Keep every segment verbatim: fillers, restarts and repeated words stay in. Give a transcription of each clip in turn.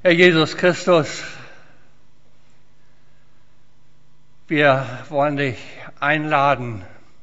Herr Jesus Christus, wir wollen dich einladen,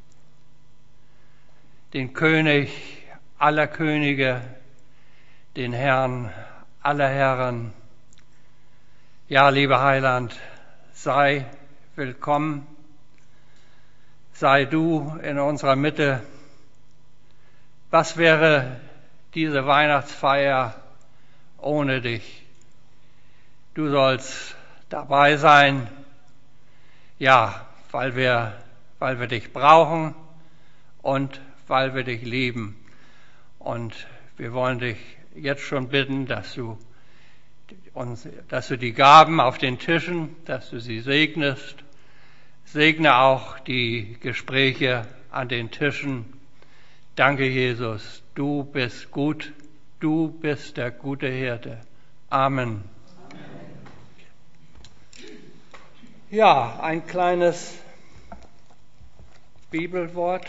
den König aller Könige, den Herrn aller Herren. Ja, lieber Heiland, sei willkommen, sei du in unserer Mitte. Was wäre diese Weihnachtsfeier ohne dich? Du sollst dabei sein, ja, weil wir, weil wir dich brauchen und weil wir dich lieben. Und wir wollen dich jetzt schon bitten, dass du uns, dass du die Gaben auf den Tischen, dass du sie segnest. Segne auch die Gespräche an den Tischen. Danke, Jesus. Du bist gut. Du bist der gute Hirte. Amen. Ja, ein kleines Bibelwort.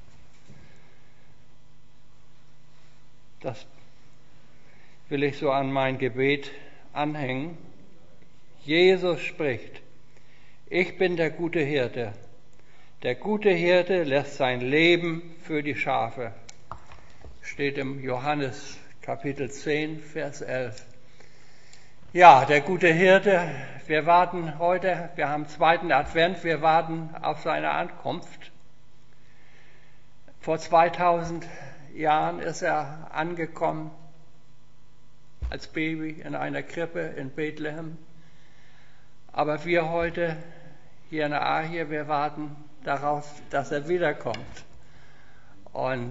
Das will ich so an mein Gebet anhängen. Jesus spricht: Ich bin der gute Hirte. Der gute Hirte lässt sein Leben für die Schafe. Steht im Johannes Kapitel zehn, Vers elf. Ja, der gute Hirte, wir warten heute, wir haben zweiten Advent, wir warten auf seine Ankunft. Vor zweitausend Jahren ist er angekommen als Baby in einer Krippe in Bethlehem. Aber wir heute hier in der Arche, wir warten darauf, dass er wiederkommt. Und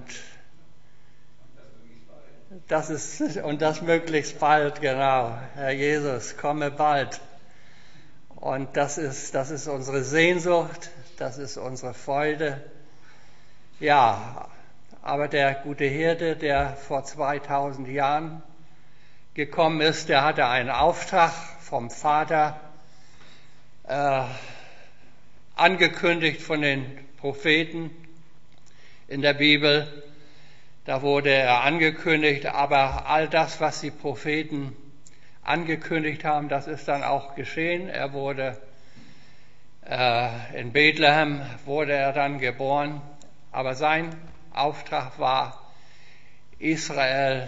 das ist, und das möglichst bald, genau. Herr Jesus, komme bald. Und das ist, das ist unsere Sehnsucht, das ist unsere Freude. Ja, aber der gute Hirte, der vor zweitausend Jahren gekommen ist, der hatte einen Auftrag vom Vater, äh, angekündigt von den Propheten in der Bibel. Da wurde er angekündigt, aber all das, was die Propheten angekündigt haben, das ist dann auch geschehen. Er wurde äh, in Bethlehem, wurde er dann geboren, aber sein Auftrag war, Israel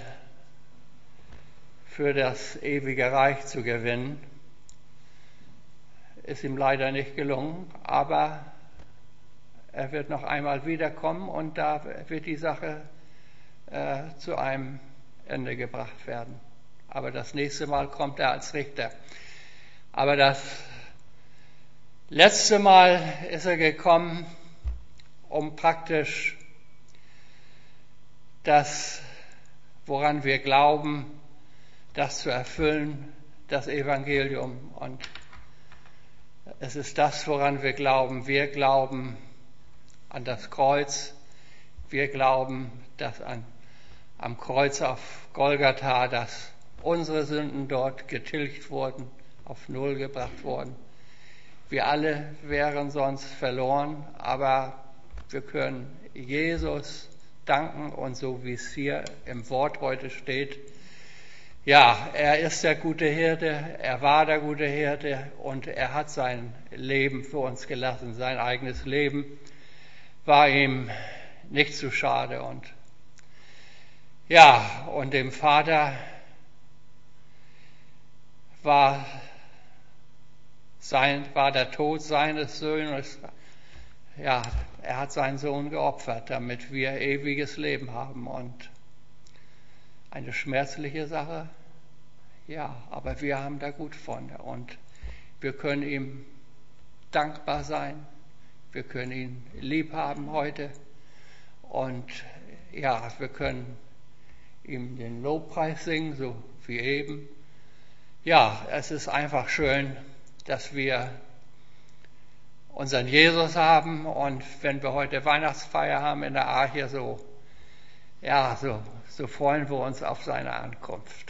für das ewige Reich zu gewinnen. Ist ihm leider nicht gelungen, aber er wird noch einmal wiederkommen und da wird die Sache äh, zu einem Ende gebracht werden. Aber das nächste Mal kommt er als Richter. Aber das letzte Mal ist er gekommen, um praktisch das, woran wir glauben, das zu erfüllen, das Evangelium. Und es ist das, woran wir glauben. Wir glauben an das Kreuz. Wir glauben, dass an, am Kreuz auf Golgatha, dass unsere Sünden dort getilgt wurden, auf Null gebracht wurden. Wir alle wären sonst verloren, aber wir können Jesus danken und so wie es hier im Wort heute steht, ja, er ist der gute Hirte, er war der gute Hirte und er hat sein Leben für uns gelassen. Sein eigenes Leben war ihm nicht zu schade. Und ja, und dem Vater war, sein, war der Tod seines Sohnes, ja, er hat seinen Sohn geopfert, damit wir ewiges Leben haben. Und eine schmerzliche Sache, ja, aber wir haben da gut von und wir können ihm dankbar sein, wir können ihn lieb haben heute und ja, wir können ihm den Lobpreis singen, so wie eben. Ja, es ist einfach schön, dass wir unseren Jesus haben und wenn wir heute Weihnachtsfeier haben in der Arche, so ja, so, so freuen wir uns auf seine Ankunft.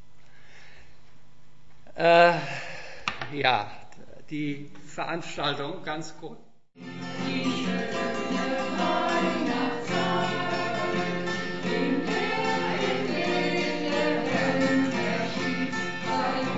Äh, ja, die Veranstaltung ganz kurz. Die schöne Weihnachtszeit, in der in Bethlehem erschien sein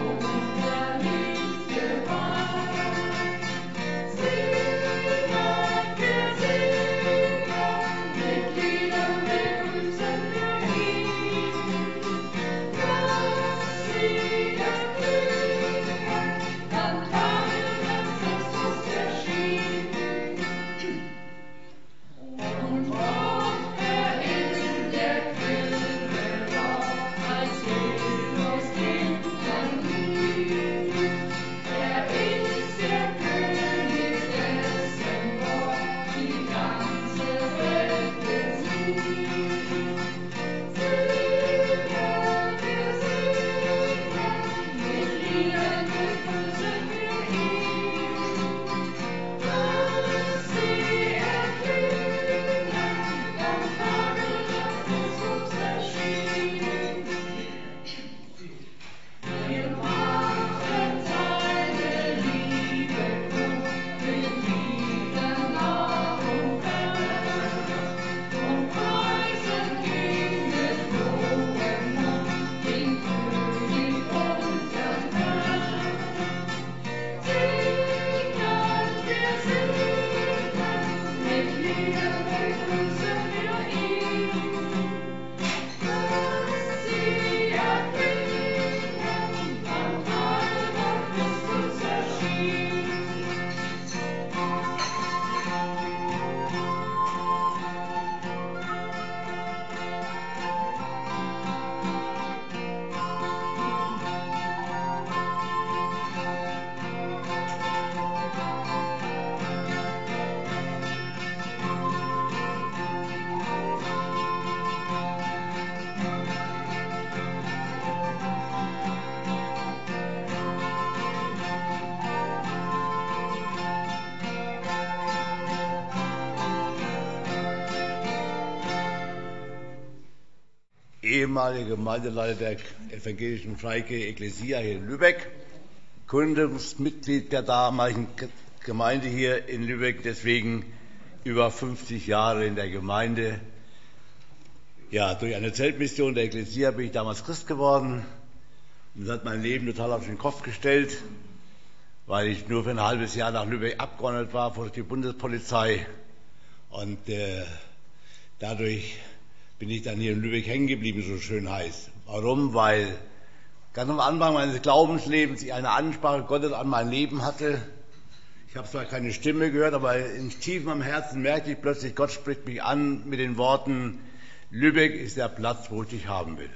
ehemaliger Gemeindeleiter der evangelischen Freikirche Ecclesia hier in Lübeck, Gründungsmitglied der damaligen Gemeinde hier in Lübeck, deswegen über fünfzig Jahre in der Gemeinde. Ja, durch eine Zeltmission der Ecclesia bin ich damals Christ geworden. Und das hat mein Leben total auf den Kopf gestellt, weil ich nur für ein halbes Jahr nach Lübeck abgeordnet war vor die Bundespolizei. Und äh, dadurch bin ich dann hier in Lübeck hängen geblieben, so schön heißt. Warum? Weil ganz am Anfang meines Glaubenslebens ich eine Ansprache Gottes an mein Leben hatte. Ich habe zwar keine Stimme gehört, aber in tiefem am Herzen merkte ich plötzlich, Gott spricht mich an mit den Worten, Lübeck ist der Platz, wo ich dich haben will.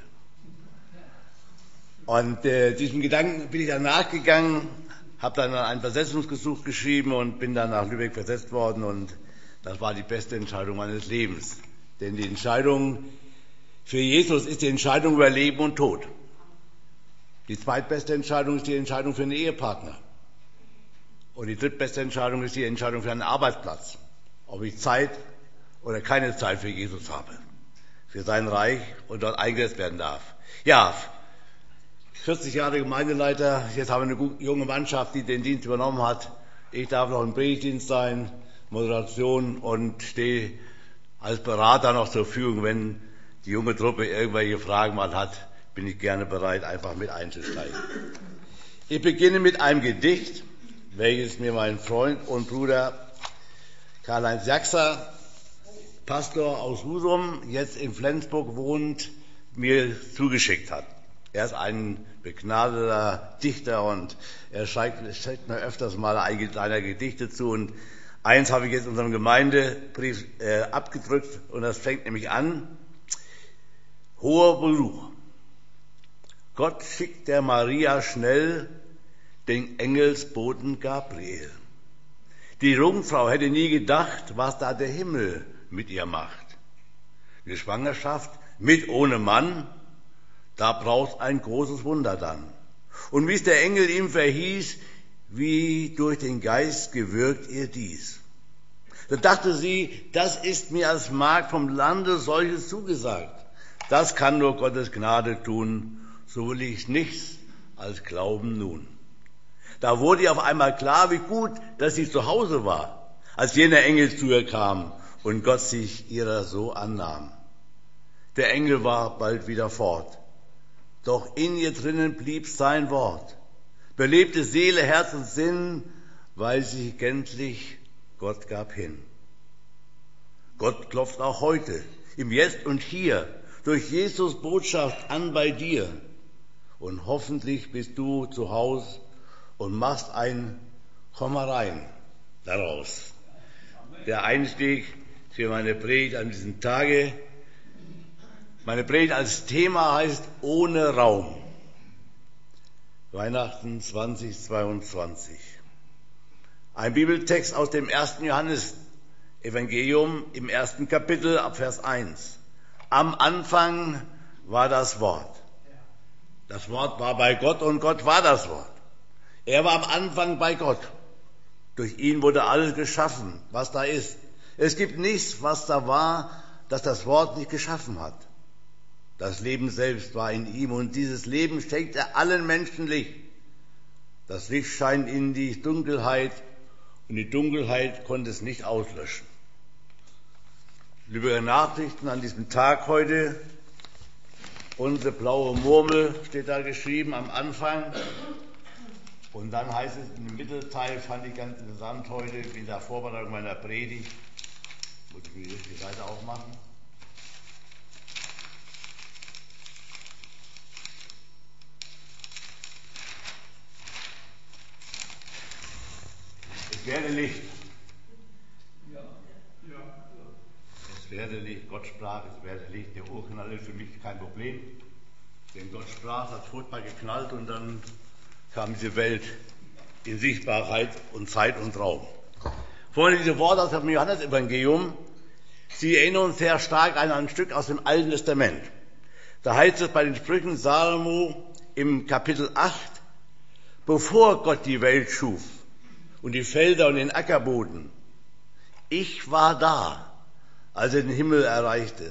Und äh, diesem Gedanken bin ich dann nachgegangen, habe dann ein Versetzungsgesuch geschrieben und bin dann nach Lübeck versetzt worden. Und das war die beste Entscheidung meines Lebens. Denn die Entscheidung für Jesus ist die Entscheidung über Leben und Tod. Die zweitbeste Entscheidung ist die Entscheidung für einen Ehepartner. Und die drittbeste Entscheidung ist die Entscheidung für einen Arbeitsplatz. Ob ich Zeit oder keine Zeit für Jesus habe. Für sein Reich und dort eingesetzt werden darf. Ja, vierzig Jahre Gemeindeleiter, jetzt haben wir eine junge Mannschaft, die den Dienst übernommen hat. Ich darf noch im Predigtdienst sein, Moderation und stehe als Berater noch zur Verfügung. Wenn die junge Truppe irgendwelche Fragen mal hat, bin ich gerne bereit, einfach mit einzusteigen. Ich beginne mit einem Gedicht, welches mir mein Freund und Bruder Karl-Heinz Jaxer, Pastor aus Husum, jetzt in Flensburg wohnt, mir zugeschickt hat. Er ist ein begnadeter Dichter und er schreibt mir öfters mal einige kleine Gedichte zu. Und eins habe ich jetzt in unserem Gemeindebrief äh, abgedrückt und das fängt nämlich an. Hoher Besuch. Gott schickt der Maria schnell den Engelsboten Gabriel. Die Jungfrau hätte nie gedacht, was da der Himmel mit ihr macht. Die Schwangerschaft mit ohne Mann, da braucht ein großes Wunder dann. Und wie es der Engel ihm verhieß, wie durch den Geist gewirkt ihr dies. Da dachte sie, das ist mir als Magd vom Lande solches zugesagt. Das kann nur Gottes Gnade tun, so will ich nichts als glauben nun. Da wurde ihr auf einmal klar, wie gut, dass sie zu Hause war, als jener Engel zu ihr kam und Gott sich ihrer so annahm. Der Engel war bald wieder fort, doch in ihr drinnen blieb sein Wort. Belebte Seele, Herz und Sinn, weil sie gänzlich Gott gab hin. Gott klopft auch heute, im Jetzt und Hier, durch Jesus Botschaft an bei dir. Und hoffentlich bist du zu Haus und machst ein Komm mal rein daraus. Der Einstieg für meine Predigt an diesem Tage. Meine Predigt als Thema heißt Ohne Raum. Weihnachten zweitausendzweiundzwanzig. Ein Bibeltext aus dem ersten Johannes-Evangelium im ersten Kapitel ab Vers eins. Am Anfang war das Wort. Das Wort war bei Gott und Gott war das Wort. Er war am Anfang bei Gott. Durch ihn wurde alles geschaffen, was da ist. Es gibt nichts, was da war, das das Wort nicht geschaffen hat. Das Leben selbst war in ihm und dieses Leben schenkt er allen Menschen Licht. Das Licht scheint in die Dunkelheit und die Dunkelheit konnte es nicht auslöschen. Liebe Nachrichten an diesem Tag heute, unsere blaue Murmel steht da geschrieben am Anfang. Und dann heißt es im Mittelteil, fand ich ganz interessant heute, in der Vorbereitung meiner Predigt, muss ich mir die Seite aufmachen. Es werde Licht. Ja, ja. Es werde Licht. Gott sprach, es werde Licht. Der Urknall ist für mich kein Problem. Denn Gott sprach, hat furchtbar geknallt und dann kam diese Welt in Sichtbarkeit und Zeit und Raum. Vorhin diese Worte aus dem Johannesevangelium, sie erinnern uns sehr stark an ein Stück aus dem Alten Testament. Da heißt es bei den Sprüchen Salomo im Kapitel acht, bevor Gott die Welt schuf und die Felder und den Ackerboden, ich war da, als er den Himmel erreichte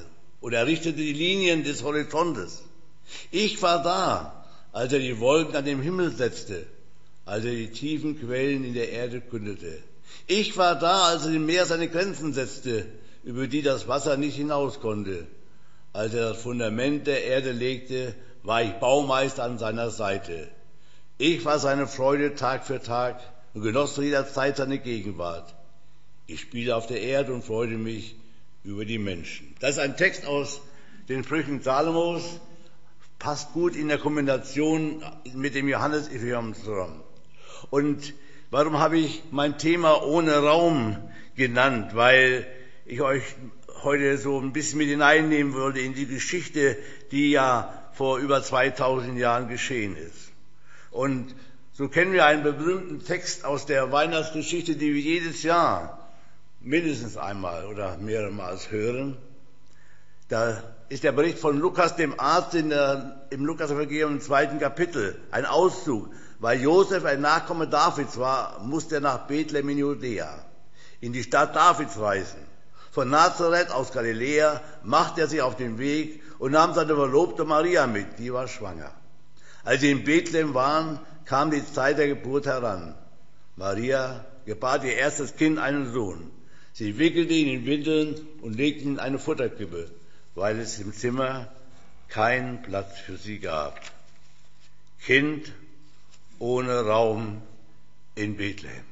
und er richtete die Linien des Horizontes. Ich war da, als er die Wolken an den Himmel setzte, als er die tiefen Quellen in der Erde kündete. Ich war da, als er dem Meer seine Grenzen setzte, über die das Wasser nicht hinaus konnte. Als er das Fundament der Erde legte, war ich Baumeister an seiner Seite. Ich war seine Freude Tag für Tag und genoss zu jeder Zeit seine Gegenwart. Ich spiele auf der Erde und freute mich über die Menschen. Das ist ein Text aus den Sprüchen Salomos, passt gut in der Kombination mit dem Johannesevangelium zusammen. Und warum habe ich mein Thema ohne Raum genannt? Weil ich euch heute so ein bisschen mit hineinnehmen würde in die Geschichte, die ja vor über zweitausend Jahren geschehen ist. Und so kennen wir einen berühmten Text aus der Weihnachtsgeschichte, die wir jedes Jahr mindestens einmal oder mehrmals hören. Da ist der Bericht von Lukas, dem Arzt, in der, im Lukas-Evangelium im zweiten Kapitel, ein Auszug. Weil Josef ein Nachkomme Davids war, musste er nach Bethlehem in Judäa, in die Stadt Davids reisen. Von Nazareth aus Galiläa machte er sich auf den Weg und nahm seine Verlobte Maria mit, die war schwanger. Als sie in Bethlehem waren, kam die Zeit der Geburt heran. Maria gebar ihr erstes Kind, einen Sohn. Sie wickelte ihn in Windeln und legte ihn in eine Futterkrippe, weil es im Zimmer keinen Platz für sie gab. Kind ohne Raum in Bethlehem.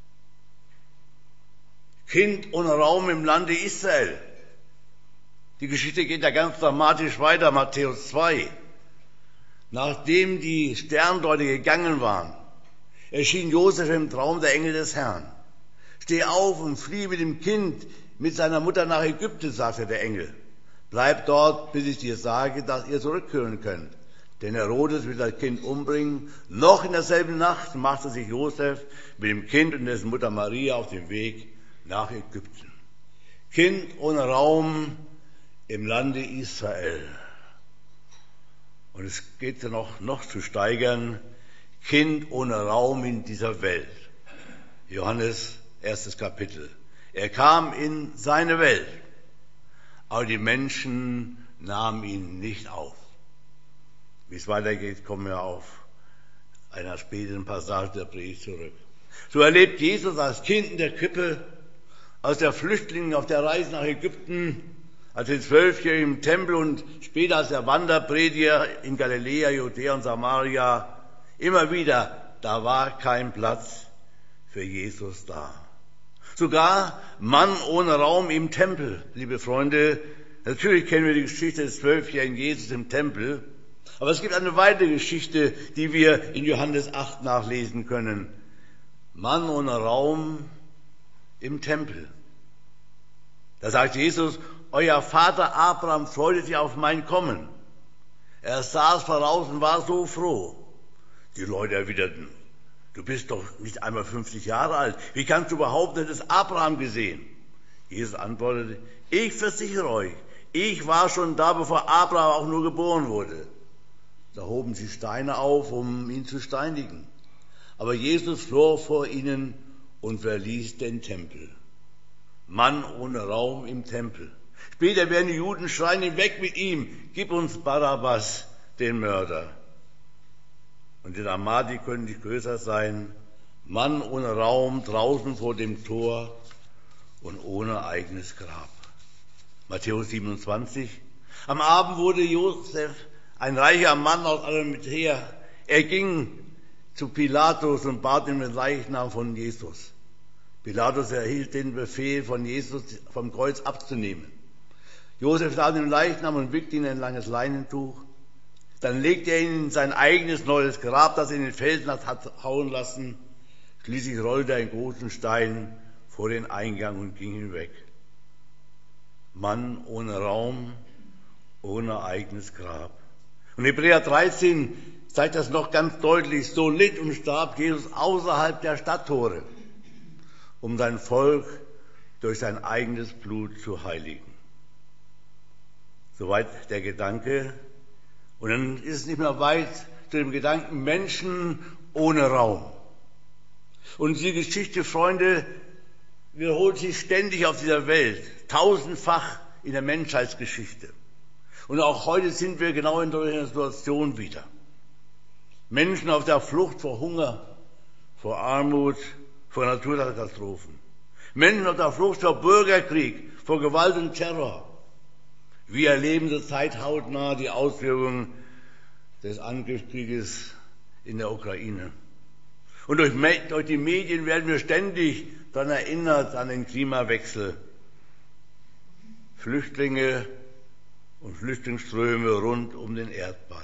Kind ohne Raum im Lande Israel. Die Geschichte geht ja ganz dramatisch weiter, Matthäus zwei. Nachdem die Sterndeuter gegangen waren, erschien Josef im Traum der Engel des Herrn. Steh auf und flieh mit dem Kind, mit seiner Mutter nach Ägypten, sagte der Engel. Bleib dort, bis ich dir sage, dass ihr zurückkehren könnt. Denn Herodes will das Kind umbringen. Noch in derselben Nacht machte sich Josef mit dem Kind und dessen Mutter Maria auf den Weg nach Ägypten. Kind ohne Raum im Lande Israel. Und es geht ja noch, noch zu steigern. Kind ohne Raum in dieser Welt. Johannes, erstes Kapitel. Er kam in seine Welt, aber die Menschen nahmen ihn nicht auf. Wie es weitergeht, kommen wir auf einer späteren Passage der Predigt zurück. So erlebt Jesus als Kind in der Krippe, als der Flüchtling auf der Reise nach Ägypten, als den Zwölfjährigen im Tempel und später als der Wanderprediger in Galiläa, Judäa und Samaria. Immer wieder, da war kein Platz für Jesus da. Sogar Mann ohne Raum im Tempel, liebe Freunde. Natürlich kennen wir die Geschichte des zwölfjährigen Jesus im Tempel. Aber es gibt eine weitere Geschichte, die wir in Johannes acht nachlesen können. Mann ohne Raum im Tempel. Da sagt Jesus, euer Vater Abraham freute sich auf mein Kommen. Er saß voraus und war so froh. Die Leute erwiderten, du bist doch nicht einmal fünfzig Jahre alt. Wie kannst du behaupten, du hättest Abraham gesehen? Jesus antwortete, ich versichere euch, ich war schon da, bevor Abraham auch nur geboren wurde. Da hoben sie Steine auf, um ihn zu steinigen. Aber Jesus floh vor ihnen und verließ den Tempel. Mann ohne Raum im Tempel. Später werden die Juden schreien, weg mit ihm, gib uns Barabbas, den Mörder. Und die Dramatik können nicht größer sein. Mann ohne Raum draußen vor dem Tor und ohne eigenes Grab. Matthäus siebenundzwanzig. Am Abend wurde Josef, ein reicher Mann aus Arimathäa, er ging zu Pilatus und bat ihn den Leichnam von Jesus. Pilatus erhielt den Befehl, von Jesus vom Kreuz abzunehmen. Josef nahm den Leichnam und wickte ihn in ein langes Leinentuch. Dann legte er ihn in sein eigenes neues Grab, das er in den Felsen hat hauen lassen. Schließlich rollte er einen großen Stein vor den Eingang und ging hinweg. Mann ohne Raum, ohne eigenes Grab. Und Hebräer dreizehn zeigt das noch ganz deutlich. So litt und starb Jesus außerhalb der Stadttore, um sein Volk durch sein eigenes Blut zu heiligen. Soweit der Gedanke. Und dann ist es nicht mehr weit zu dem Gedanken Menschen ohne Raum. Und die Geschichte, Freunde, wiederholt sich ständig auf dieser Welt, tausendfach in der Menschheitsgeschichte. Und auch heute sind wir genau in solcher Situation wieder. Menschen auf der Flucht vor Hunger, vor Armut, vor Naturkatastrophen. Menschen auf der Flucht vor Bürgerkrieg, vor Gewalt und Terror. Wir erleben zurzeit hautnah die Auswirkungen des Angriffskrieges in der Ukraine. Und durch, durch die Medien werden wir ständig daran erinnert, an den Klimawechsel. Flüchtlinge und Flüchtlingsströme rund um den Erdball.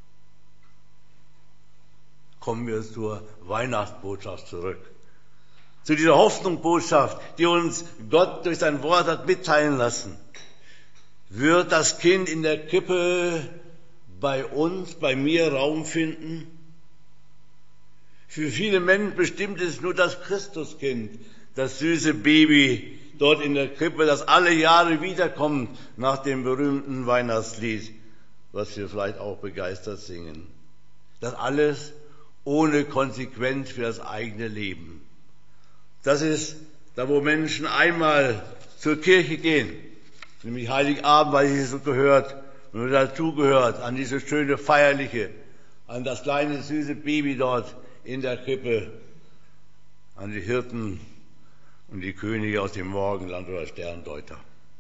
Kommen wir zur Weihnachtsbotschaft zurück. Zu dieser Hoffnungsbotschaft, die uns Gott durch sein Wort hat mitteilen lassen. Wird das Kind in der Krippe bei uns, bei mir Raum finden? Für viele Menschen bestimmt es nur das Christuskind, das süße Baby dort in der Krippe, das alle Jahre wiederkommt nach dem berühmten Weihnachtslied, was wir vielleicht auch begeistert singen. Das alles ohne Konsequenz für das eigene Leben. Das ist da, wo Menschen einmal zur Kirche gehen, nämlich Heiligabend, weil es so gehört und dazugehört, an diese schöne Feierliche, an das kleine süße Baby dort in der Krippe, an die Hirten und die Könige aus dem Morgenland oder Sterndeuter.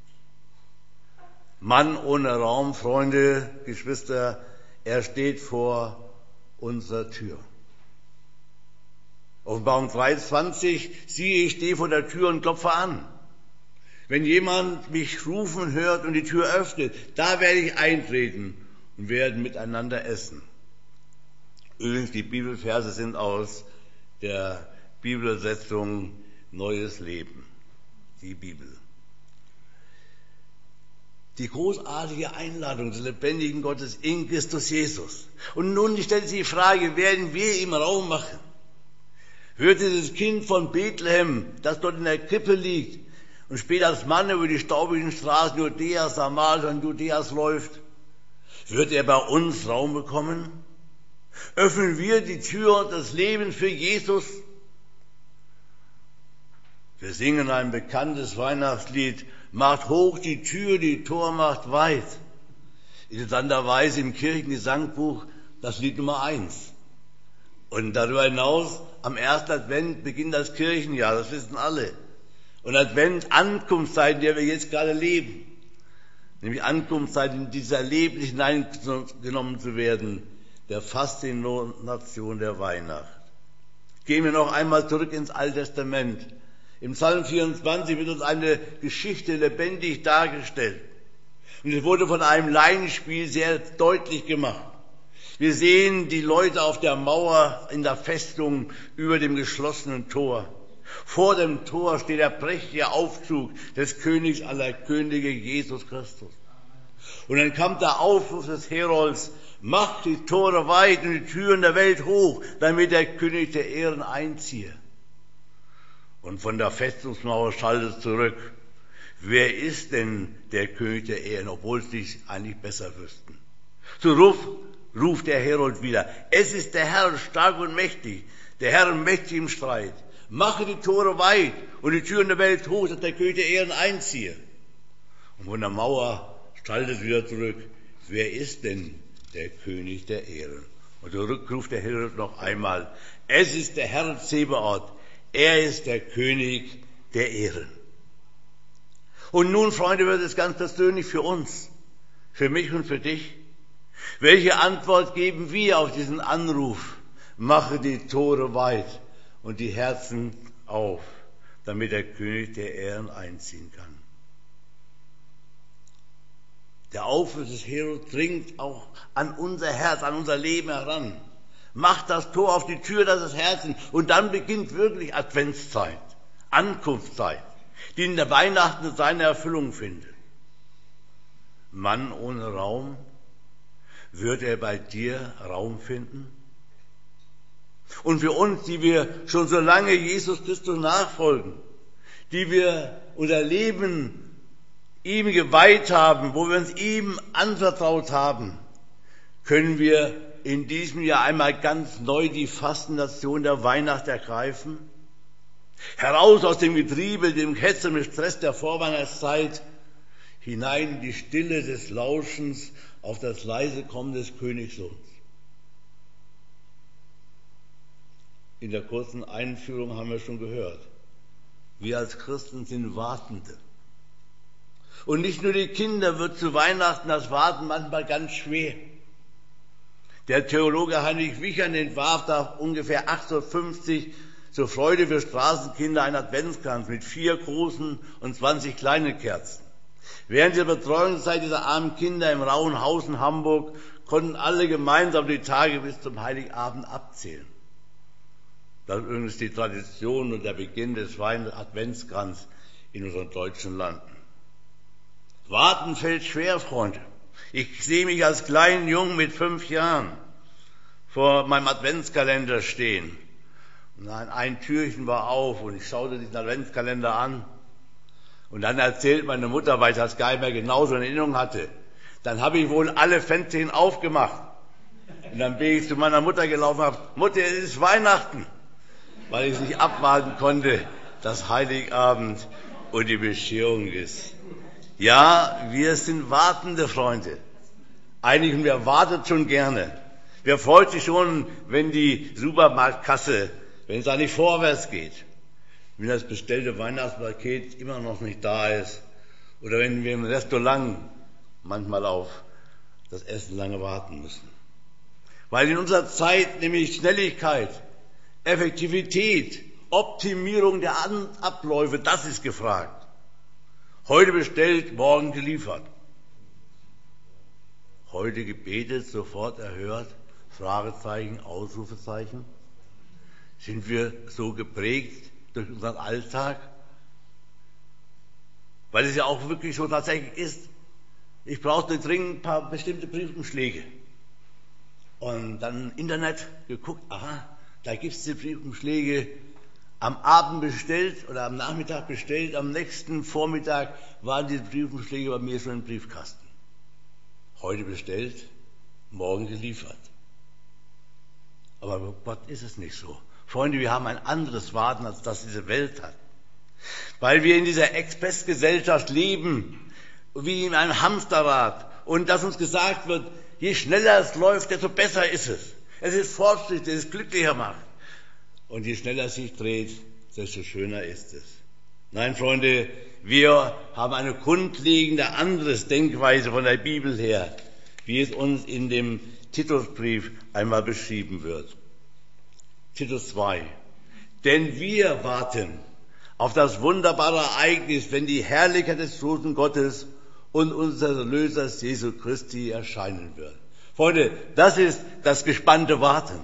Mann ohne Raum, Freunde, Geschwister, er steht vor unserer Tür. Offenbarung dreiundzwanzig, siehe, ich stehe vor der Tür und klopfe an. Wenn jemand mich rufen hört und die Tür öffnet, da werde ich eintreten und werden miteinander essen. Übrigens, die Bibelverse sind aus der Bibelübersetzung Neues Leben, die Bibel. Die großartige Einladung des lebendigen Gottes in Christus Jesus. Und nun stellt sich die Frage, werden wir ihm Raum machen? Wird dieses Kind von Bethlehem, das dort in der Krippe liegt und später als Mann über die staubigen Straßen Judäas, Samarias und Judäas läuft, wird er bei uns Raum bekommen? Öffnen wir die Tür des Lebens für Jesus? Wir singen ein bekanntes Weihnachtslied, macht hoch die Tür, die Tor macht weit. Interessanterweise im Kirchengesangbuch das Lied Nummer eins. Und darüber hinaus, am ersten Advent beginnt das Kirchenjahr, das wissen alle. Und Advent, Ankunftszeit, in der wir jetzt gerade leben. Nämlich Ankunftszeit, in dieses Erlebnis hineingenommen zu werden, der Faszination der Weihnacht. Gehen wir noch einmal zurück ins Alte Testament. Im Psalm vierundzwanzig wird uns eine Geschichte lebendig dargestellt. Und es wurde von einem Laienspiel sehr deutlich gemacht. Wir sehen die Leute auf der Mauer in der Festung über dem geschlossenen Tor. Vor dem Tor steht der prächtige Aufzug des Königs aller Könige, Jesus Christus. Und dann kam der Aufruf des Herolds, macht die Tore weit und die Türen der Welt hoch, damit der König der Ehren einziehe. Und von der Festungsmauer schallt es zurück. Wer ist denn der König der Ehren, obwohl sie es eigentlich besser wüssten? So ruft, ruft der Herold wieder, es ist der Herr stark und mächtig, der Herr mächtig im Streit. Mache die Tore weit und die Türen der Welt hoch, dass der König der Ehren einziehe. Und von der Mauer schallt es wieder zurück, wer ist denn der König der Ehren? Und zurück ruft der Herold noch einmal, es ist der Herr Zebaoth, er ist der König der Ehren. Und nun, Freunde, wird es ganz persönlich für uns, für mich und für dich. Welche Antwort geben wir auf diesen Anruf? Mache die Tore weit und die Herzen auf, damit der König der Ehren einziehen kann. Der Aufruf des Herold dringt auch an unser Herz, an unser Leben heran. Macht das Tor auf die Tür des Herzens und dann beginnt wirklich Adventszeit, Ankunftszeit, die in der Weihnachten seine Erfüllung findet. Mann ohne Raum, wird er bei dir Raum finden? Und für uns, die wir schon so lange Jesus Christus nachfolgen, die wir unser Leben ihm geweiht haben, wo wir uns ihm anvertraut haben, können wir in diesem Jahr einmal ganz neu die Faszination der Weihnacht ergreifen? Heraus aus dem Getriebe, dem Hetze, dem Stress der Vorweihnachtszeit, hinein in die Stille des Lauschens auf das leise Kommen des Königssohns. In der kurzen Einführung haben wir schon gehört, wir als Christen sind Wartende. Und nicht nur die Kinder wird zu Weihnachten das Warten manchmal ganz schwer. Der Theologe Heinrich Wichern entwarf da ungefähr achtzehnhundertfünfzig zur Freude für Straßenkinder einen Adventskranz mit vier großen und zwanzig kleinen Kerzen. Während der Betreuungszeit dieser armen Kinder im rauen Haus in Hamburg konnten alle gemeinsam die Tage bis zum Heiligabend abzählen. Das ist übrigens die Tradition und der Beginn des Adventskranzes in unseren deutschen Landen. Warten fällt schwer, Freunde. Ich sehe mich als kleinen Jungen mit fünf Jahren vor meinem Adventskalender stehen. Und ein Türchen war auf und ich schaute diesen Adventskalender an. Und dann erzählt meine Mutter, weil ich das gar nicht mehr genauso in Erinnerung hatte. Dann habe ich wohl alle Fenster aufgemacht. Und dann bin ich zu meiner Mutter gelaufen und habe, Mutter, es ist Weihnachten. Weil ich es nicht abwarten konnte, dass Heiligabend und die Bescherung ist. Ja, wir sind wartende Freunde. Einige, wir warten schon gerne. Wir freuen sich schon, wenn die Supermarktkasse, wenn es da nicht vorwärts geht. Wenn das bestellte Weihnachtspaket immer noch nicht da ist. Oder wenn wir im Restaurant manchmal auf das Essen lange warten müssen. Weil in unserer Zeit nämlich Schnelligkeit, Effektivität, Optimierung der Abläufe, das ist gefragt. Heute bestellt, morgen geliefert. Heute gebetet, sofort erhört, Fragezeichen, Ausrufezeichen. Sind wir so geprägt durch unseren Alltag? Weil es ja auch wirklich so tatsächlich ist. Ich brauchte dringend ein paar bestimmte Briefumschläge. Und dann im Internet geguckt, aha, da gibt es die Briefumschläge, am Abend bestellt oder am Nachmittag bestellt, am nächsten Vormittag waren die Briefumschläge bei mir schon im Briefkasten. Heute bestellt, morgen geliefert. Aber bei Gott ist es nicht so. Freunde, wir haben ein anderes Warten, als das diese Welt hat. Weil wir in dieser Expressgesellschaft leben, wie in einem Hamsterrad. Und dass uns gesagt wird, je schneller es läuft, desto besser ist es. Es ist Fortschritt, es ist glücklicher macht. Und je schneller es sich dreht, desto schöner ist es. Nein, Freunde, wir haben eine grundlegende andere Denkweise von der Bibel her, wie es uns in dem Titusbrief einmal beschrieben wird. Titus zwei. Denn wir warten auf das wunderbare Ereignis, wenn die Herrlichkeit des großen Gottes und unseres Erlösers Jesu Christi erscheinen wird. Freunde, das ist das gespannte Warten.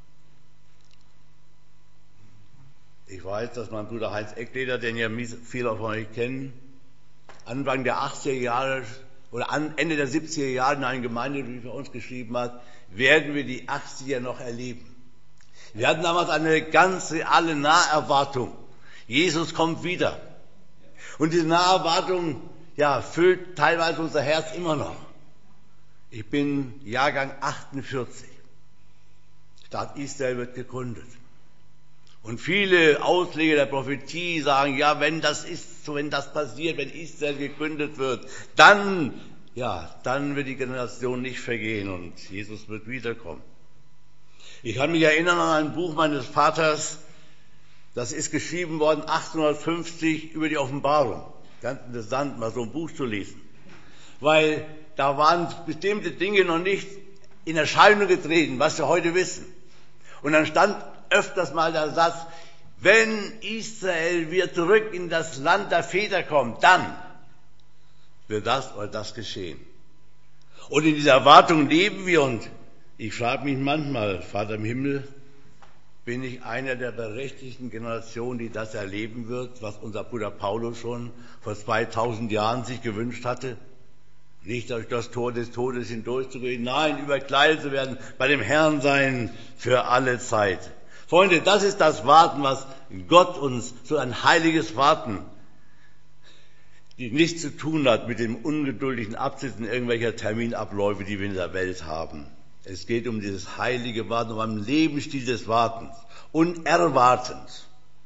Ich weiß, dass mein Bruder Heinz Eckleder, den ja viele von euch kennen, Anfang der achtziger Jahre oder Ende der siebziger Jahre in einer Gemeindebrief für uns geschrieben hat, werden wir die achtziger noch erleben. Wir hatten damals eine ganz reale Naherwartung. Jesus kommt wieder. Und diese Naherwartung, ja, füllt teilweise unser Herz immer noch. Ich bin Jahrgang achtundvierzig. Stadt Israel wird gegründet. Und viele Ausleger der Prophetie sagen, ja, wenn das ist, so wenn das passiert, wenn Israel gegründet wird, dann, ja, dann wird die Generation nicht vergehen und Jesus wird wiederkommen. Ich kann mich erinnern an ein Buch meines Vaters, das ist geschrieben worden achtzehnhundertfünfzig über die Offenbarung. Ganz interessant, mal so ein Buch zu lesen. Weil da waren bestimmte Dinge noch nicht in Erscheinung getreten, was wir heute wissen. Und dann stand öfters mal der Satz, wenn Israel wieder zurück in das Land der Väter kommt, dann wird das oder das geschehen. Und in dieser Erwartung leben wir und ich frage mich manchmal, Vater im Himmel, bin ich einer der berechtigten Generationen, die das erleben wird, was unser Bruder Paulus schon vor zweitausend Jahren sich gewünscht hatte? Nicht durch das Tor des Todes hindurchzugehen, nein, überkleidet zu werden, bei dem Herrn sein für alle Zeit. Freunde, das ist das Warten, was Gott uns, so ein heiliges Warten, die nichts zu tun hat mit dem ungeduldigen Absitzen irgendwelcher Terminabläufe, die wir in der Welt haben. Es geht um dieses heilige Warten, um einen Lebensstil des Wartens und Erwartens.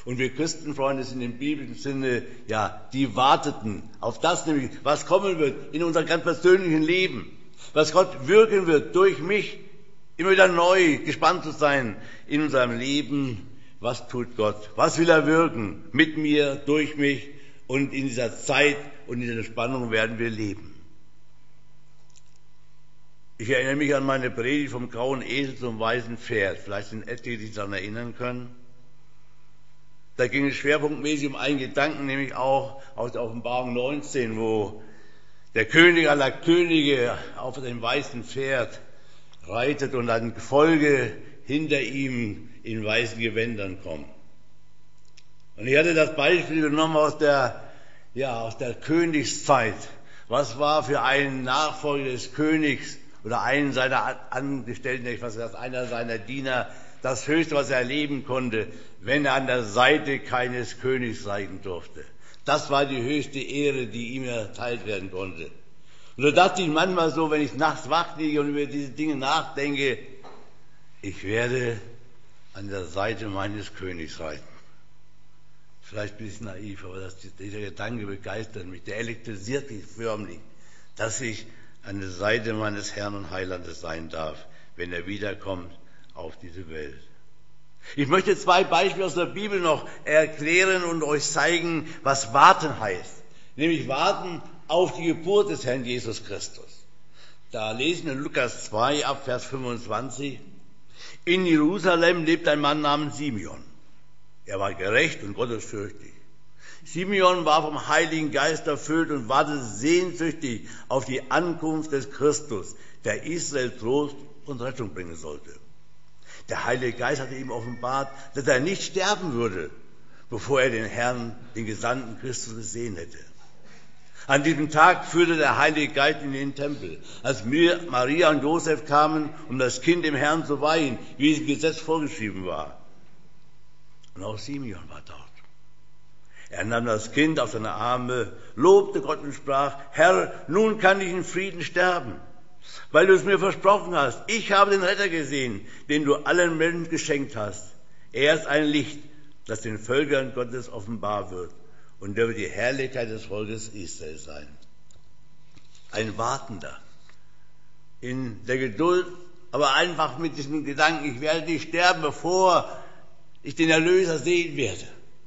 Und wir Christenfreunde sind im biblischen Sinne, ja, die warteten auf das nämlich, was kommen wird in unserem ganz persönlichen Leben, was Gott wirken wird durch mich, immer wieder neu gespannt zu sein in unserem Leben. Was tut Gott? Was will er wirken? Mit mir, durch mich, und in dieser Zeit und in dieser Spannung werden wir leben. Ich erinnere mich an meine Predigt vom grauen Esel zum weißen Pferd. Vielleicht sind etliche, die sich daran erinnern können. Da ging es schwerpunktmäßig um einen Gedanken, nämlich auch aus der Offenbarung neunzehn, wo der König aller Könige auf dem weißen Pferd reitet und ein Gefolge hinter ihm in weißen Gewändern kommt. Und ich hatte das Beispiel genommen aus der, ja, aus der Königszeit. Was war für einen Nachfolger des Königs oder einen seiner Angestellten, ich weiß nicht, einer seiner Diener, das Höchste, was er erleben konnte, wenn er an der Seite keines Königs reiten durfte. Das war die höchste Ehre, die ihm erteilt werden konnte. Und so dachte ich manchmal so, wenn ich nachts wach liege und über diese Dinge nachdenke, ich werde an der Seite meines Königs reiten. Vielleicht ein bisschen naiv, aber das, dieser Gedanke begeistert mich, der elektrisiert mich förmlich, dass ich an der Seite meines Herrn und Heilandes sein darf, wenn er wiederkommt auf diese Welt. Ich möchte zwei Beispiele aus der Bibel noch erklären und euch zeigen, was warten heißt. Nämlich warten auf die Geburt des Herrn Jesus Christus. Da lesen wir in Lukas zwei ab Vers fünfundzwanzig. In Jerusalem lebt ein Mann namens Simeon. Er war gerecht und gottesfürchtig. Simeon war vom Heiligen Geist erfüllt und wartete sehnsüchtig auf die Ankunft des Christus, der Israel Trost und Rettung bringen sollte. Der Heilige Geist hatte ihm offenbart, dass er nicht sterben würde, bevor er den Herrn, den Gesandten Christus, gesehen hätte. An diesem Tag führte der Heilige Geist in den Tempel, als Maria und Josef kamen, um das Kind im Herrn zu weihen, wie es im Gesetz vorgeschrieben war. Und auch Simeon war dort. Er nahm das Kind auf seine Arme, lobte Gott und sprach: Herr, nun kann ich in Frieden sterben, weil du es mir versprochen hast. Ich habe den Retter gesehen, den du allen Menschen geschenkt hast. Er ist ein Licht, das den Völkern Gottes offenbar wird, und der wird die Herrlichkeit des Volkes Israel sein. Ein Wartender in der Geduld, aber einfach mit diesem Gedanken, ich werde nicht sterben, bevor ich den Erlöser sehen werde.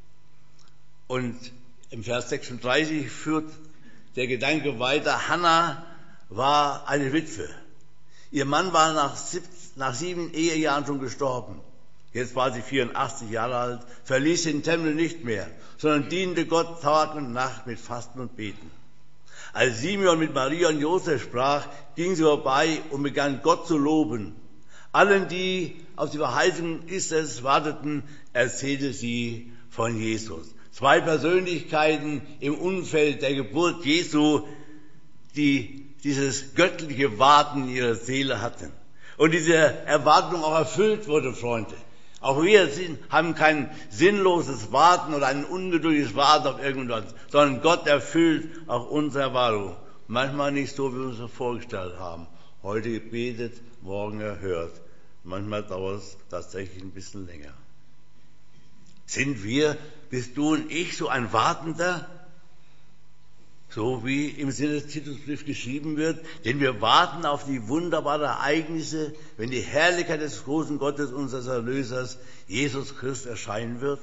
Und im Vers sechsunddreißig führt der Gedanke weiter. Hannah war eine Witwe. Ihr Mann war nach, sieb, nach sieben Ehejahren schon gestorben. Jetzt war sie vierundachtzig Jahre alt, verließ den Tempel nicht mehr, sondern diente Gott Tag und Nacht mit Fasten und Beten. Als Simeon mit Maria und Josef sprach, ging sie vorbei und begann Gott zu loben. Allen, die auf die Verheißung Israels warteten, erzählte sie von Jesus. Zwei Persönlichkeiten im Umfeld der Geburt Jesu, die dieses göttliche Warten in ihrer Seele hatten. Und diese Erwartung auch erfüllt wurde, Freunde. Auch wir sind, haben kein sinnloses Warten oder ein ungeduldiges Warten auf irgendwas, sondern Gott erfüllt auch unsere Erwartung. Manchmal nicht so, wie wir uns das vorgestellt haben. Heute gebetet, morgen erhört. Manchmal dauert es tatsächlich ein bisschen länger. Sind wir, bist du und ich, so ein Wartender? So wie im Sinne des Titusbriefs geschrieben wird, denn wir warten auf die wunderbaren Ereignisse, wenn die Herrlichkeit des großen Gottes, unseres Erlösers, Jesus Christus, erscheinen wird.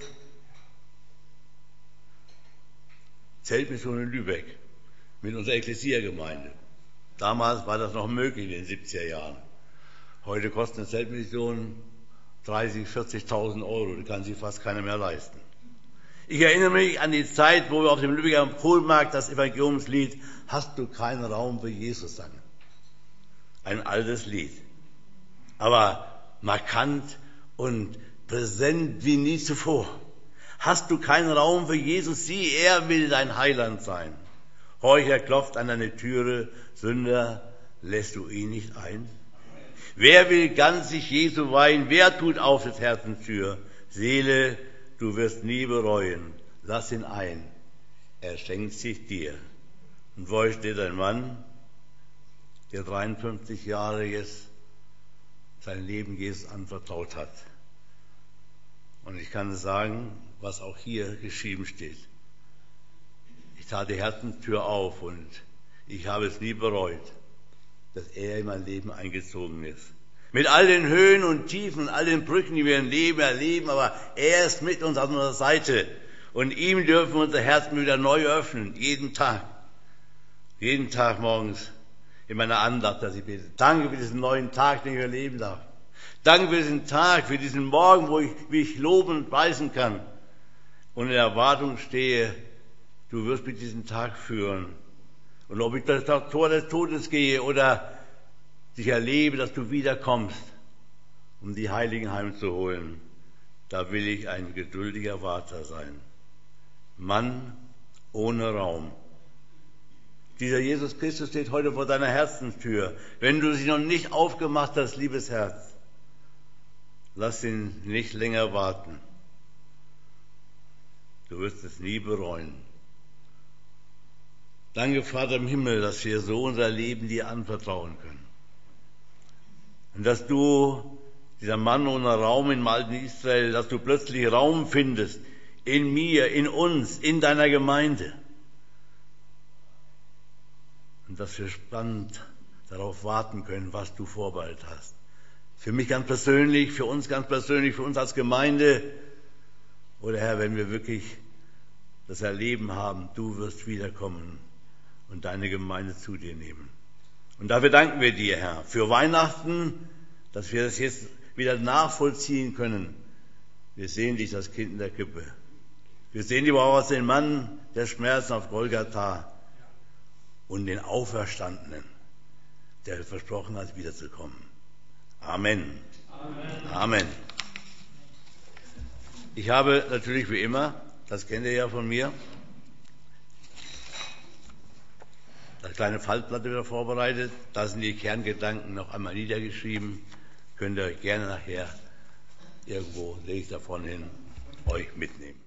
Zeltmission in Lübeck mit unserer Ekklesia-Gemeinde. Damals war das noch möglich in den siebziger Jahren. Heute kostet eine Zeltmission dreißigtausend, vierzigtausend Euro. Die kann sich fast keiner mehr leisten. Ich erinnere mich an die Zeit, wo wir auf dem Lübecker Kohlmarkt das Evangeliumslied "Hast du keinen Raum für Jesus" sangen. Ein altes Lied, aber markant und präsent wie nie zuvor. Hast du keinen Raum für Jesus? Sieh, er will dein Heiland sein. Horch, er klopft an deine Türe, Sünder, lässt du ihn nicht ein? Wer will ganz sich Jesu weihen? Wer tut auf des Herzens Tür? Seele, du wirst nie bereuen. Lass ihn ein. Er schenkt sich dir. Und vor euch steht ein Mann, der dreiundfünfzig Jahre jetzt sein Leben Jesus anvertraut hat. Und ich kann sagen, was auch hier geschrieben steht. Ich tat die Herzenstür auf und ich habe es nie bereut, dass er in mein Leben eingezogen ist. Mit all den Höhen und Tiefen, all den Brüchen, die wir im Leben erleben, aber er ist mit uns an unserer Seite. Und ihm dürfen wir unser Herzen wieder neu öffnen, jeden Tag. Jeden Tag morgens in meiner Andacht, dass ich bete. Danke für diesen neuen Tag, den ich erleben darf. Danke für diesen Tag, für diesen Morgen, wo ich mich loben und preisen kann. Und in Erwartung stehe, du wirst mich diesen Tag führen. Und ob ich durch das Tor des Todes gehe oder ich erlebe, dass du wiederkommst, um die Heiligen heimzuholen, da will ich ein geduldiger Warter sein. Mann ohne Raum. Dieser Jesus Christus steht heute vor deiner Herzenstür. Wenn du sie noch nicht aufgemacht hast, liebes Herz, lass ihn nicht länger warten. Du wirst es nie bereuen. Danke, Vater im Himmel, dass wir so unser Leben dir anvertrauen können. Und dass du, dieser Mann ohne Raum im alten Israel, dass du plötzlich Raum findest in mir, in uns, in deiner Gemeinde. Und dass wir spannend darauf warten können, was du vorbereitet hast. Für mich ganz persönlich, für uns ganz persönlich, für uns als Gemeinde. Oder Herr, wenn wir wirklich das Erleben haben, du wirst wiederkommen und deine Gemeinde zu dir nehmen. Und dafür danken wir dir, Herr, für Weihnachten, dass wir das jetzt wieder nachvollziehen können. Wir sehen dich, das Kind in der Krippe. Wir sehen dich aber auch als den Mann der Schmerzen auf Golgatha und den Auferstandenen, der versprochen hat, wiederzukommen. Amen. Amen. Amen. Ich habe natürlich wie immer, das kennt ihr ja von mir, eine kleine Faltplatte wieder vorbereitet. Da sind die Kerngedanken noch einmal niedergeschrieben. Könnt ihr euch gerne nachher irgendwo, lege ich davon hin, euch mitnehmen.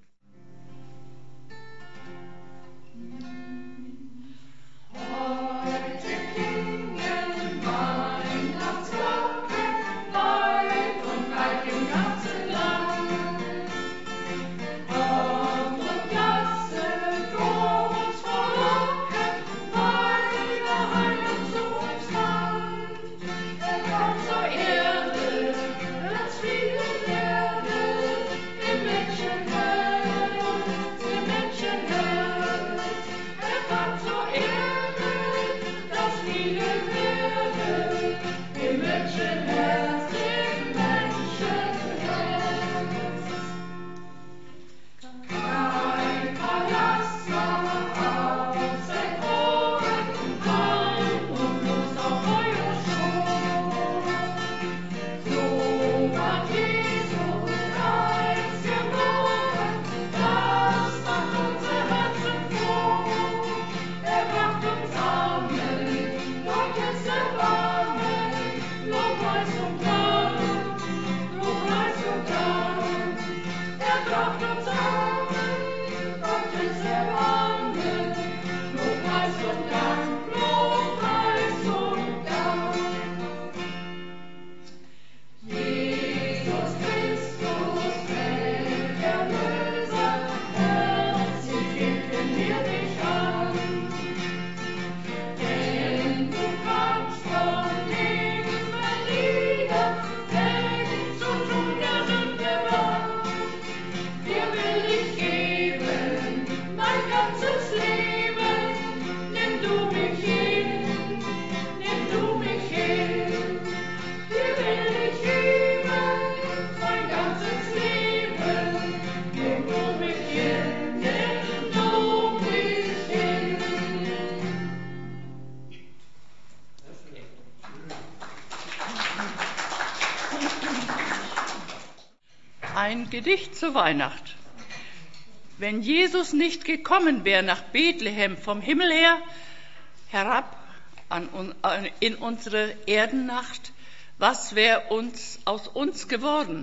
Ein Gedicht zur Weihnacht. Wenn Jesus nicht gekommen wäre nach Bethlehem vom Himmel her, herab an, in unsere Erdennacht, was wäre uns aus uns geworden?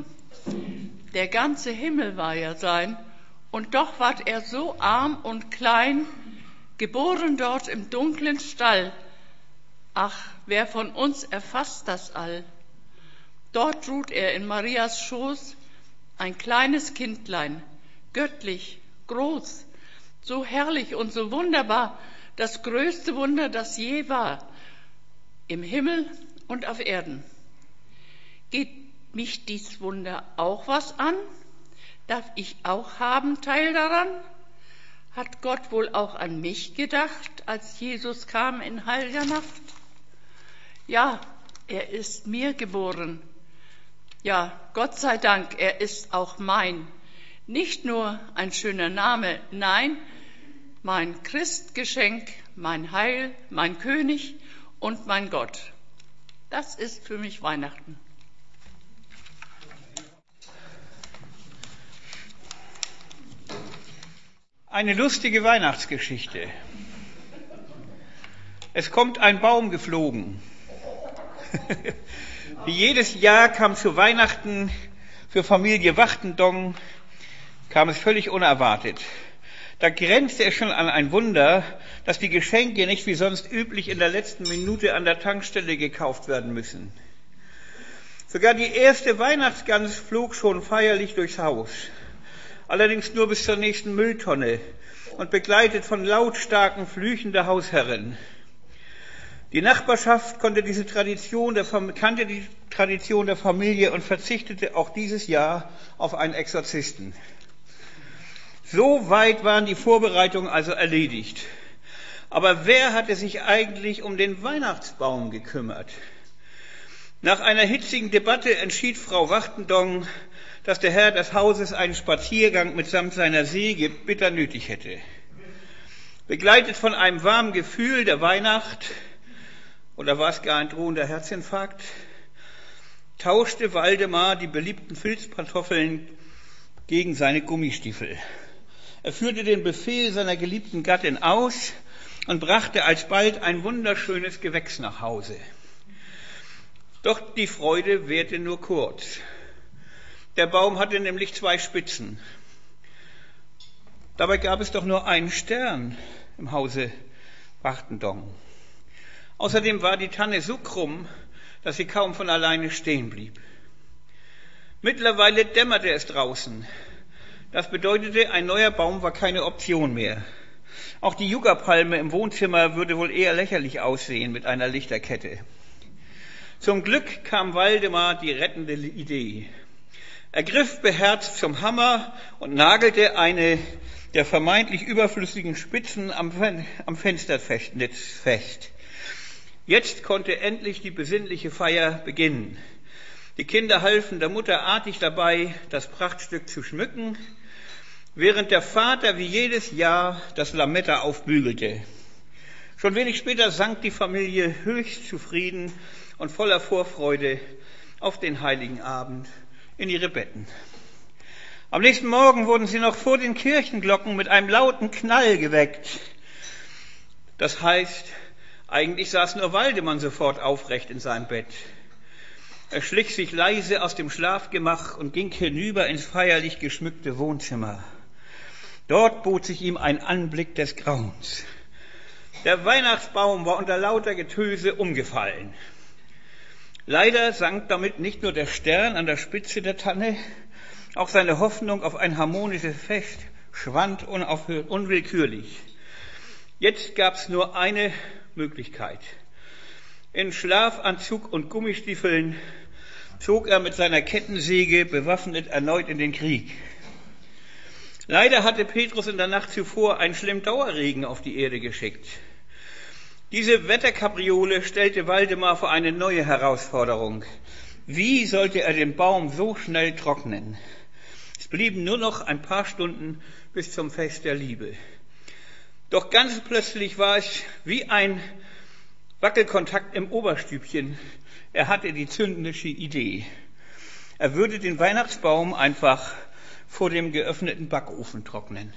Der ganze Himmel war ja sein, und doch ward er so arm und klein, geboren dort im dunklen Stall. Ach, wer von uns erfasst das all? Dort ruht er in Marias Schoß, ein kleines Kindlein, göttlich, groß, so herrlich und so wunderbar, das größte Wunder, das je war, im Himmel und auf Erden. Geht mich dies Wunder auch was an? Darf ich auch haben Teil daran? Hat Gott wohl auch an mich gedacht, als Jesus kam in heiliger Nacht? Ja, er ist mir geboren. Ja, Gott sei Dank, er ist auch mein. Nicht nur ein schöner Name, nein, mein Christgeschenk, mein Heil, mein König und mein Gott. Das ist für mich Weihnachten. Eine lustige Weihnachtsgeschichte. Es kommt ein Baum geflogen. Wie jedes Jahr kam zu Weihnachten für Familie Wachtendong, kam es völlig unerwartet. Da grenzte es schon an ein Wunder, dass die Geschenke nicht wie sonst üblich in der letzten Minute an der Tankstelle gekauft werden müssen. Sogar die erste Weihnachtsgans flog schon feierlich durchs Haus. Allerdings nur bis zur nächsten Mülltonne und begleitet von lautstarken Flüchen der Hausherrin. Die Nachbarschaft konnte diese Tradition der, kannte die Tradition der Familie und verzichtete auch dieses Jahr auf einen Exorzisten. So weit waren die Vorbereitungen also erledigt. Aber wer hatte sich eigentlich um den Weihnachtsbaum gekümmert? Nach einer hitzigen Debatte entschied Frau Wachtendong, dass der Herr des Hauses einen Spaziergang mitsamt seiner Säge bitter nötig hätte. Begleitet von einem warmen Gefühl der Weihnacht, oder war es gar ein drohender Herzinfarkt, tauschte Waldemar die beliebten Filzpantoffeln gegen seine Gummistiefel. Er führte den Befehl seiner geliebten Gattin aus und brachte alsbald ein wunderschönes Gewächs nach Hause. Doch die Freude währte nur kurz. Der Baum hatte nämlich zwei Spitzen. Dabei gab es doch nur einen Stern im Hause Wachtendong. Außerdem war die Tanne so krumm, dass sie kaum von alleine stehen blieb. Mittlerweile dämmerte es draußen. Das bedeutete, ein neuer Baum war keine Option mehr. Auch die Yucca-Palme im Wohnzimmer würde wohl eher lächerlich aussehen mit einer Lichterkette. Zum Glück kam Waldemar die rettende Idee. Er griff beherzt zum Hammer und nagelte eine der vermeintlich überflüssigen Spitzen am, am Fensternetz fest. Jetzt konnte endlich die besinnliche Feier beginnen. Die Kinder halfen der Mutter artig dabei, das Prachtstück zu schmücken, während der Vater wie jedes Jahr das Lametta aufbügelte. Schon wenig später sank die Familie höchst zufrieden und voller Vorfreude auf den heiligen Abend in ihre Betten. Am nächsten Morgen wurden sie noch vor den Kirchenglocken mit einem lauten Knall geweckt. Das heißt, eigentlich saß nur Waldemar sofort aufrecht in seinem Bett. Er schlich sich leise aus dem Schlafgemach und ging hinüber ins feierlich geschmückte Wohnzimmer. Dort bot sich ihm ein Anblick des Grauens. Der Weihnachtsbaum war unter lauter Getöse umgefallen. Leider sank damit nicht nur der Stern an der Spitze der Tanne, auch seine Hoffnung auf ein harmonisches Fest schwand unwillkürlich. Jetzt gab's nur eine Möglichkeit. In Schlafanzug und Gummistiefeln zog er mit seiner Kettensäge bewaffnet erneut in den Krieg. Leider hatte Petrus in der Nacht zuvor einen schlimmen Dauerregen auf die Erde geschickt. Diese Wetterkapriole stellte Waldemar vor eine neue Herausforderung. Wie sollte er den Baum so schnell trocknen? Es blieben nur noch ein paar Stunden bis zum Fest der Liebe. Doch ganz plötzlich war es wie ein Wackelkontakt im Oberstübchen. Er hatte die zündende Idee. Er würde den Weihnachtsbaum einfach vor dem geöffneten Backofen trocknen.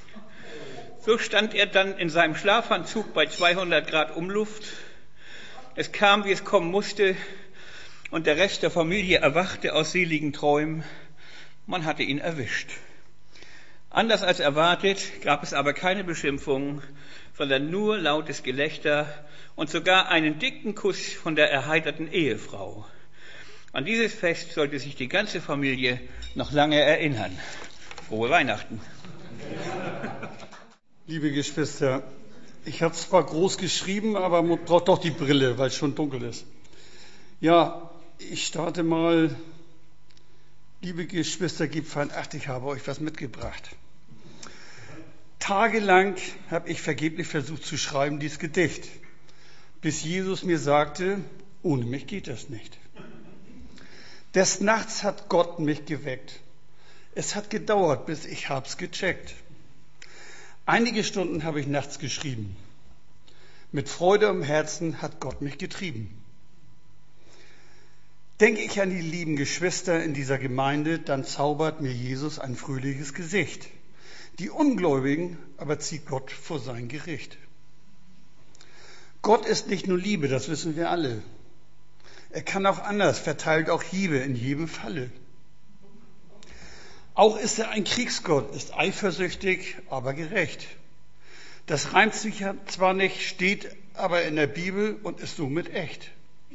So stand er dann in seinem Schlafanzug bei zweihundert Grad Umluft. Es kam, wie es kommen musste, und der Rest der Familie erwachte aus seligen Träumen. Man hatte ihn erwischt. Anders als erwartet gab es aber keine Beschimpfungen, sondern nur lautes Gelächter und sogar einen dicken Kuss von der erheiterten Ehefrau. An dieses Fest sollte sich die ganze Familie noch lange erinnern. Frohe Weihnachten. Liebe Geschwister, ich habe zwar groß geschrieben, aber man braucht doch die Brille, weil es schon dunkel ist. Ja, ich starte mal. Liebe Geschwister, gebt fein Acht, ich habe euch was mitgebracht. Tagelang habe ich vergeblich versucht zu schreiben, dieses Gedicht, bis Jesus mir sagte, ohne mich geht das nicht. Des Nachts hat Gott mich geweckt. Es hat gedauert, bis ich hab's gecheckt. Einige Stunden habe ich nachts geschrieben. Mit Freude im Herzen hat Gott mich getrieben. Denke ich an die lieben Geschwister in dieser Gemeinde, dann zaubert mir Jesus ein fröhliches Gesicht. Die Ungläubigen aber zieht Gott vor sein Gericht. Gott ist nicht nur Liebe, das wissen wir alle. Er kann auch anders, verteilt auch Hiebe in jedem Falle. Auch ist er ein Kriegsgott, ist eifersüchtig, aber gerecht. Das reimt sich zwar nicht, steht aber in der Bibel und ist somit echt.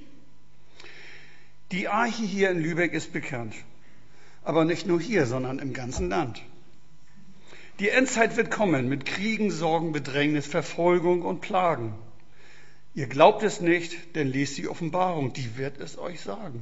Die Arche hier in Lübeck ist bekannt, aber nicht nur hier, sondern im ganzen Land. Die Endzeit wird kommen mit Kriegen, Sorgen, Bedrängnis, Verfolgung und Plagen. Ihr glaubt es nicht, denn lest die Offenbarung, die wird es euch sagen.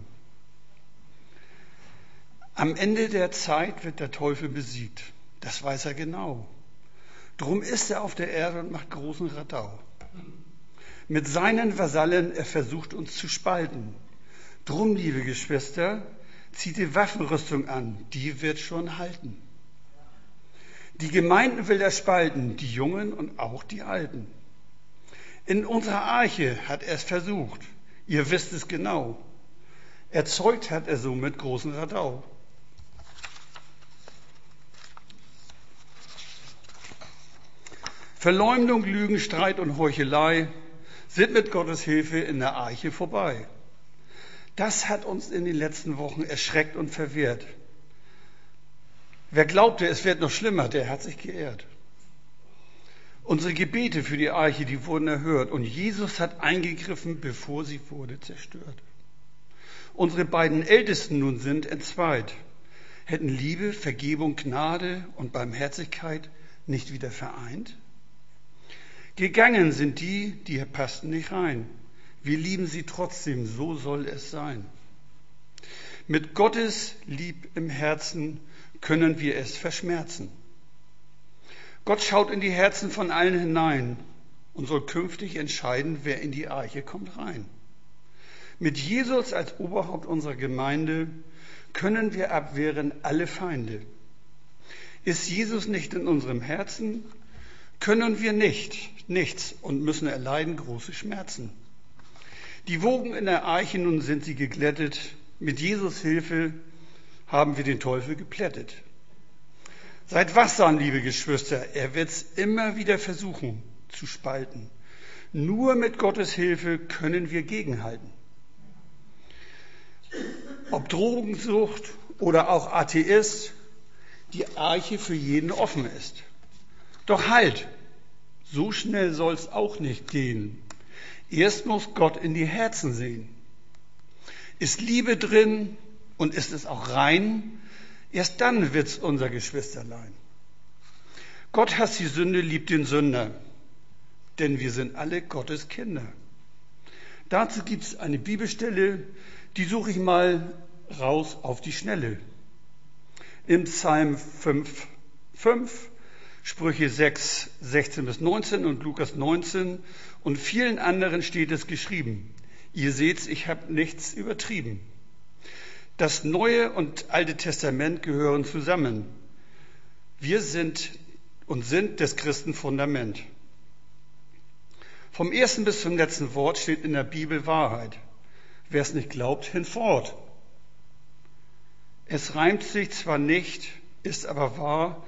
Am Ende der Zeit wird der Teufel besiegt, das weiß er genau. Drum ist er auf der Erde und macht großen Radau. Mit seinen Vasallen, er versucht uns zu spalten. Drum, liebe Geschwister, zieht die Waffenrüstung an, die wird schon halten. Die Gemeinden will er spalten, die Jungen und auch die Alten. In unserer Arche hat er es versucht, ihr wisst es genau. Erzeugt hat er somit großen Radau. Verleumdung, Lügen, Streit und Heuchelei sind mit Gottes Hilfe in der Arche vorbei. Das hat uns in den letzten Wochen erschreckt und verwirrt. Wer glaubte, es wird noch schlimmer, der hat sich geirrt. Unsere Gebete für die Arche, die wurden erhört und Jesus hat eingegriffen, bevor sie wurde zerstört. Unsere beiden Ältesten nun sind entzweit, hätten Liebe, Vergebung, Gnade und Barmherzigkeit nicht wieder vereint? Gegangen sind die, die passten nicht rein. Wir lieben sie trotzdem, so soll es sein. Mit Gottes Lieb im Herzen können wir es verschmerzen. Gott schaut in die Herzen von allen hinein und soll künftig entscheiden, wer in die Arche kommt rein. Mit Jesus als Oberhaupt unserer Gemeinde können wir abwehren alle Feinde. Ist Jesus nicht in unserem Herzen, können wir nicht, nichts und müssen erleiden große Schmerzen. Die Wogen in der Arche, nun sind sie geglättet. Mit Jesus Hilfe haben wir den Teufel geplättet. Seid wachsam, liebe Geschwister, er wird's immer wieder versuchen zu spalten. Nur mit Gottes Hilfe können wir gegenhalten. Ob Drogensucht oder auch Atheist, die Arche für jeden offen ist. Doch halt, so schnell soll's auch nicht gehen. Erst muss Gott in die Herzen sehen. Ist Liebe drin und ist es auch rein, erst dann wird's unser Geschwisterlein. Gott hasst die Sünde, liebt den Sünder, denn wir sind alle Gottes Kinder. Dazu gibt's eine Bibelstelle, die suche ich mal raus auf die Schnelle. Im Psalm fünf, fünf, Sprüche sechs, sechzehn bis neunzehn und Lukas neunzehn und vielen anderen steht es geschrieben. Ihr seht's, ich habe nichts übertrieben. Das Neue und Alte Testament gehören zusammen. Wir sind und sind des Christen Fundament. Vom ersten bis zum letzten Wort steht in der Bibel Wahrheit. Wer es nicht glaubt, hinfort. Es reimt sich zwar nicht, ist aber wahr.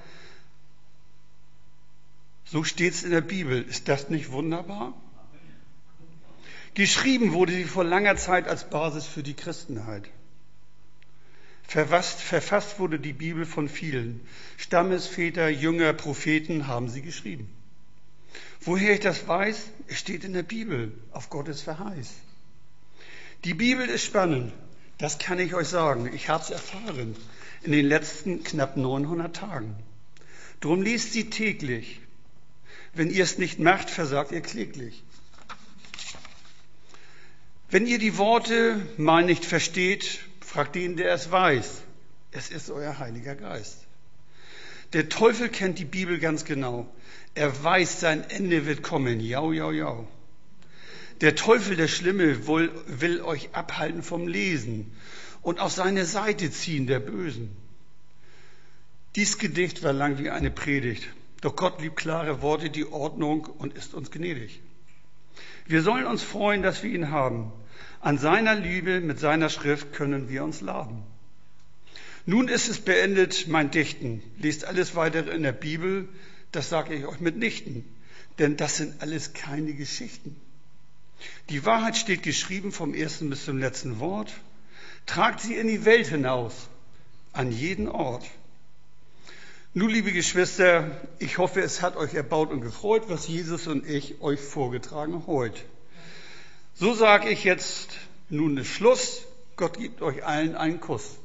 So steht's in der Bibel. Ist das nicht wunderbar? Geschrieben wurde sie vor langer Zeit als Basis für die Christenheit. Verfasst, verfasst wurde die Bibel von vielen. Stammesväter, Jünger, Propheten haben sie geschrieben. Woher ich das weiß? Es steht in der Bibel, auf Gottes Verheiß. Die Bibel ist spannend. Das kann ich euch sagen. Ich habe es erfahren in den letzten knapp neunhundert Tagen. Drum liest sie täglich. Wenn ihr es nicht macht, versagt ihr kläglich. Wenn ihr die Worte mal nicht versteht, fragt den, der es weiß. Es ist euer Heiliger Geist. Der Teufel kennt die Bibel ganz genau. Er weiß, sein Ende wird kommen. Jau, jau, jau. Der Teufel, der Schlimme, will, will euch abhalten vom Lesen und auf seine Seite ziehen, der Bösen. Dies Gedicht war lang wie eine Predigt. Doch Gott liebt klare Worte, die Ordnung und ist uns gnädig. Wir sollen uns freuen, dass wir ihn haben. An seiner Liebe, mit seiner Schrift können wir uns laben. Nun ist es beendet, mein Dichten. Lest alles weitere in der Bibel, das sage ich euch mitnichten, denn das sind alles keine Geschichten. Die Wahrheit steht geschrieben vom ersten bis zum letzten Wort. Tragt sie in die Welt hinaus, an jeden Ort. Nun, liebe Geschwister, ich hoffe, es hat euch erbaut und gefreut, was Jesus und ich euch vorgetragen heute. So sage ich jetzt nun den Schluss. Gott gibt euch allen einen Kuss.